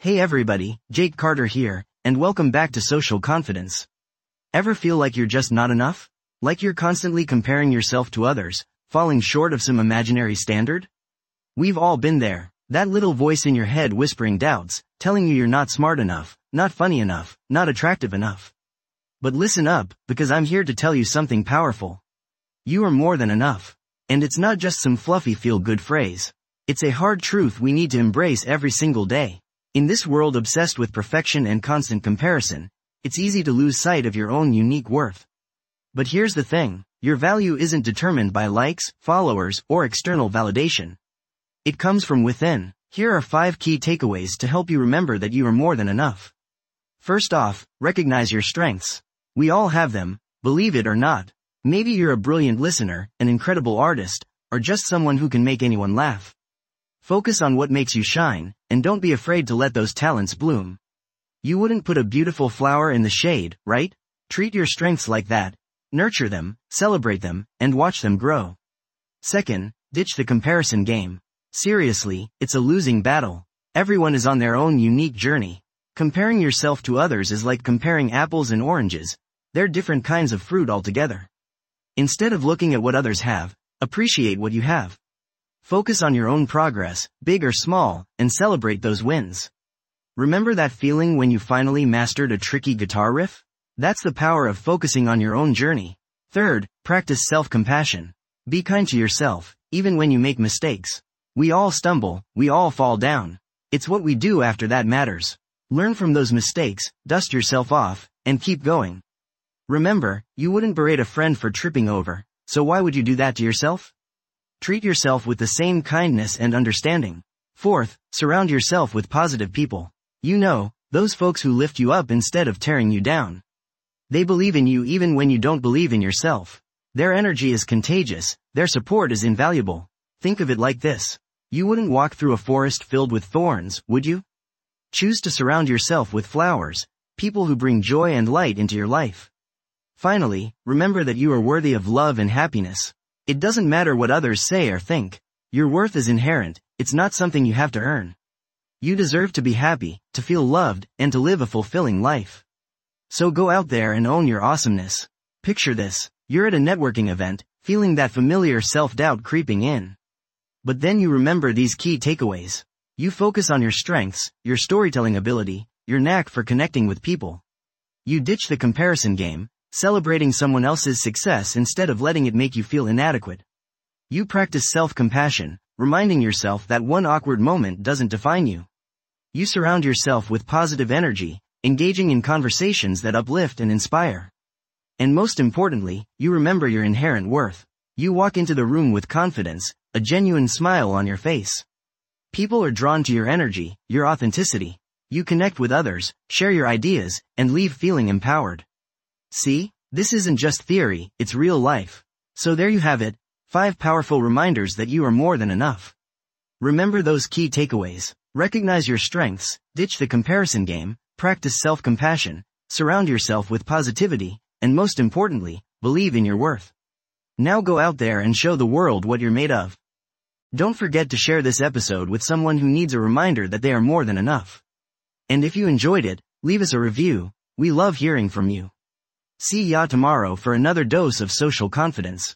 Hey everybody, Jake Carter here, and welcome back to Social Confidence. Ever feel like you're just not enough? Like you're constantly comparing yourself to others, falling short of some imaginary standard? We've all been there, that little voice in your head whispering doubts, telling you you're not smart enough, not funny enough, not attractive enough. But listen up, because I'm here to tell you something powerful. You are more than enough. And it's not just some fluffy feel-good phrase. It's a hard truth we need to embrace every single day. In this world obsessed with perfection and constant comparison, it's easy to lose sight of your own unique worth. But here's the thing, your value isn't determined by likes, followers, or external validation. It comes from within. Here are 5 key takeaways to help you remember that you are more than enough. First off, recognize your strengths. We all have them, believe it or not. Maybe you're a brilliant listener, an incredible artist, or just someone who can make anyone laugh. Focus on what makes you shine, and don't be afraid to let those talents bloom. You wouldn't put a beautiful flower in the shade, right? Treat your strengths like that. Nurture them, celebrate them, and watch them grow. Second, ditch the comparison game. Seriously, it's a losing battle. Everyone is on their own unique journey. Comparing yourself to others is like comparing apples and oranges. They're different kinds of fruit altogether. Instead of looking at what others have, appreciate what you have. Focus on your own progress, big or small, and celebrate those wins. Remember that feeling when you finally mastered a tricky guitar riff? That's the power of focusing on your own journey. Third, practice self-compassion. Be kind to yourself, even when you make mistakes. We all stumble, we all fall down. It's what we do after that matters. Learn from those mistakes, dust yourself off, and keep going. Remember, you wouldn't berate a friend for tripping over, so why would you do that to yourself? Treat yourself with the same kindness and understanding. Fourth, surround yourself with positive people. You know, those folks who lift you up instead of tearing you down. They believe in you even when you don't believe in yourself. Their energy is contagious, their support is invaluable. Think of it like this. You wouldn't walk through a forest filled with thorns, would you? Choose to surround yourself with flowers, people who bring joy and light into your life. Finally, remember that you are worthy of love and happiness. It doesn't matter what others say or think. Your worth is inherent, it's not something you have to earn. You deserve to be happy, to feel loved, and to live a fulfilling life. So go out there and own your awesomeness. Picture this, you're at a networking event, feeling that familiar self-doubt creeping in. But then you remember these key takeaways. You focus on your strengths, your storytelling ability, your knack for connecting with people. You ditch the comparison game, celebrating someone else's success instead of letting it make you feel inadequate. You practice self-compassion, reminding yourself that one awkward moment doesn't define you. You surround yourself with positive energy, engaging in conversations that uplift and inspire. And most importantly, you remember your inherent worth. You walk into the room with confidence, a genuine smile on your face. People are drawn to your energy, your authenticity. You connect with others, share your ideas, and leave feeling empowered. See, this isn't just theory, it's real life. So there you have it, 5 powerful reminders that you are more than enough. Remember those key takeaways. Recognize your strengths, ditch the comparison game, practice self-compassion, surround yourself with positivity, and most importantly, believe in your worth. Now go out there and show the world what you're made of. Don't forget to share this episode with someone who needs a reminder that they are more than enough. And if you enjoyed it, leave us a review. We love hearing from you. See ya tomorrow for another dose of social confidence.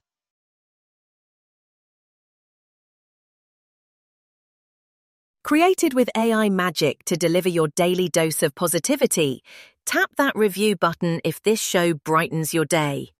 Created with AI magic to deliver your daily dose of positivity, tap that review button if this show brightens your day.